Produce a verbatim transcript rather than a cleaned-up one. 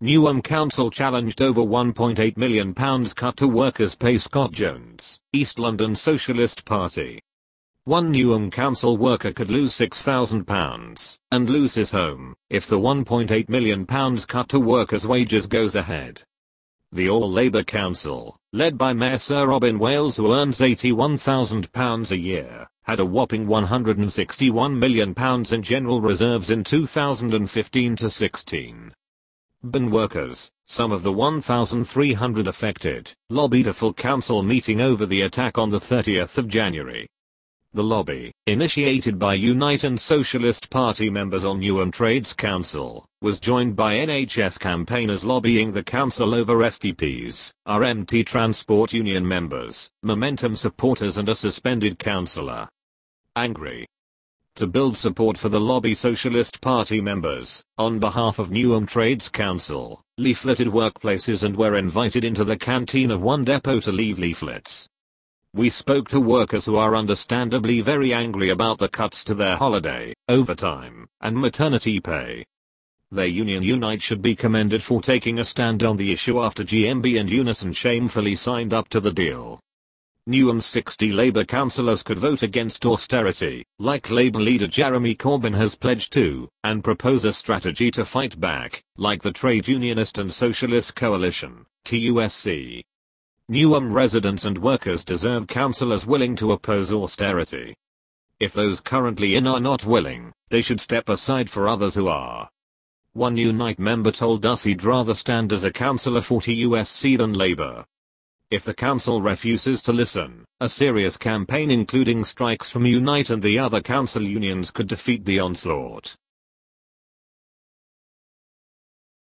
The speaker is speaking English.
Newham Council challenged over one point eight million pounds cut to workers' pay. Scott Jones, East London Socialist Party. One Newham Council worker could lose six thousand pounds and lose his home if the one point eight million pounds cut to workers' wages goes ahead. The All Labour Council, led by Mayor Sir Robin Wales, who earns eighty-one thousand pounds a year, had a whopping one hundred sixty-one million pounds in general reserves in two thousand fifteen to sixteen. B N workers, some of the one thousand three hundred affected, lobbied a full council meeting over the attack on the thirtieth of January. The lobby, initiated by Unite and Socialist Party members on Newham Trades Council, was joined by N H S campaigners lobbying the council over S T Ps, R M T Transport Union members, Momentum supporters and a suspended councillor. Angry. To build support for the lobby, Socialist Party members, on behalf of Newham Trades Council, leafleted workplaces and were invited into the canteen of one depot to leave leaflets. We spoke to workers who are understandably very angry about the cuts to their holiday, overtime, and maternity pay. Their union Unite should be commended for taking a stand on the issue after G M B and Unison shamefully signed up to the deal. Newham's sixty Labour councillors could vote against austerity, like Labour leader Jeremy Corbyn has pledged to, and propose a strategy to fight back, like the Trade Unionist and Socialist Coalition, T U S C. Newham residents and workers deserve councillors willing to oppose austerity. If those currently in are not willing, they should step aside for others who are. One Unite member told us he'd rather stand as a councillor for T U S C than Labour. If the council refuses to listen, a serious campaign including strikes from Unite and the other council unions could defeat the onslaught.